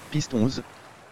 Piste 11.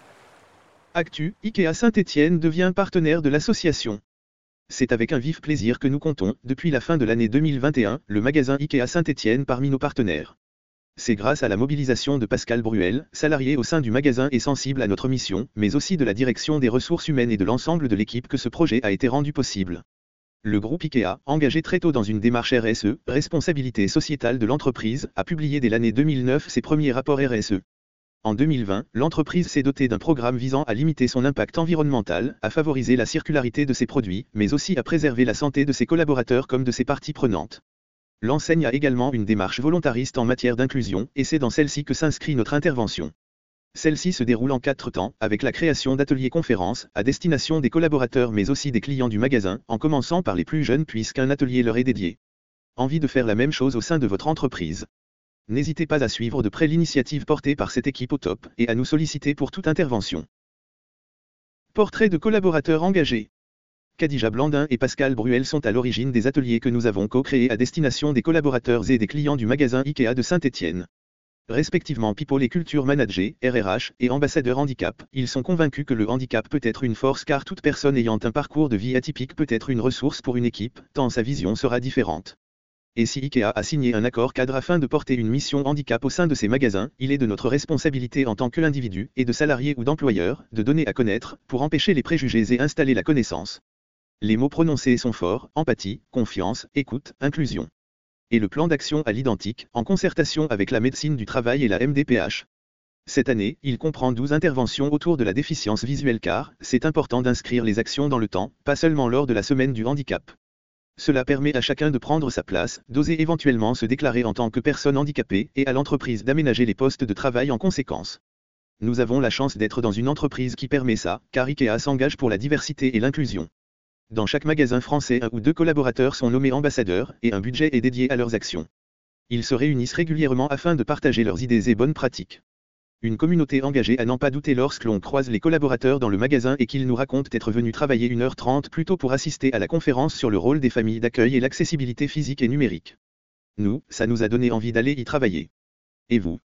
Actu, IKEA Saint-Étienne devient partenaire de l'association. C'est avec un vif plaisir que nous comptons, depuis la fin de l'année 2021, le magasin IKEA Saint-Étienne parmi nos partenaires. C'est grâce à la mobilisation de Pascal Bruel, salarié au sein du magasin et sensible à notre mission, mais aussi de la direction des ressources humaines et de l'ensemble de l'équipe que ce projet a été rendu possible. Le groupe IKEA, engagé très tôt dans une démarche RSE, responsabilité sociétale de l'entreprise, a publié dès l'année 2009 ses premiers rapports RSE. En 2020, l'entreprise s'est dotée d'un programme visant à limiter son impact environnemental, à favoriser la circularité de ses produits, mais aussi à préserver la santé de ses collaborateurs comme de ses parties prenantes. L'enseigne a également une démarche volontariste en matière d'inclusion, et c'est dans celle-ci que s'inscrit notre intervention. Celle-ci se déroule en 4 temps, avec la création d'ateliers conférences, à destination des collaborateurs mais aussi des clients du magasin, en commençant par les plus jeunes puisqu'un atelier leur est dédié. Envie de faire la même chose au sein de votre entreprise? N'hésitez pas à suivre de près l'initiative portée par cette équipe au top, et à nous solliciter pour toute intervention. Portrait de collaborateurs engagés. Khadija Blandin et Pascal Bruel sont à l'origine des ateliers que nous avons co-créés à destination des collaborateurs et des clients du magasin IKEA de Saint-Étienne. Respectivement People et Culture Manager, RRH, et Ambassadeur Handicap, ils sont convaincus que le handicap peut être une force car toute personne ayant un parcours de vie atypique peut être une ressource pour une équipe, tant sa vision sera différente. Et si IKEA a signé un accord cadre afin de porter une mission handicap au sein de ses magasins, il est de notre responsabilité en tant qu'individu, et de salarié ou d'employeur, de donner à connaître, pour empêcher les préjugés et installer la connaissance. Les mots prononcés sont forts: empathie, confiance, écoute, inclusion. Et le plan d'action à l'identique, en concertation avec la médecine du travail et la MDPH. Cette année, il comprend 12 interventions autour de la déficience visuelle car, c'est important d'inscrire les actions dans le temps, pas seulement lors de la semaine du handicap. Cela permet à chacun de prendre sa place, d'oser éventuellement se déclarer en tant que personne handicapée, et à l'entreprise d'aménager les postes de travail en conséquence. Nous avons la chance d'être dans une entreprise qui permet ça, car IKEA s'engage pour la diversité et l'inclusion. Dans chaque magasin français, 1 ou 2 collaborateurs sont nommés ambassadeurs, et un budget est dédié à leurs actions. Ils se réunissent régulièrement afin de partager leurs idées et bonnes pratiques. Une communauté engagée à n'en pas douter lorsque l'on croise les collaborateurs dans le magasin et qu'ils nous racontent être venus travailler 1h30 plus tôt pour assister à la conférence sur le rôle des familles d'accueil et l'accessibilité physique et numérique. Nous, ça nous a donné envie d'aller y travailler. Et vous?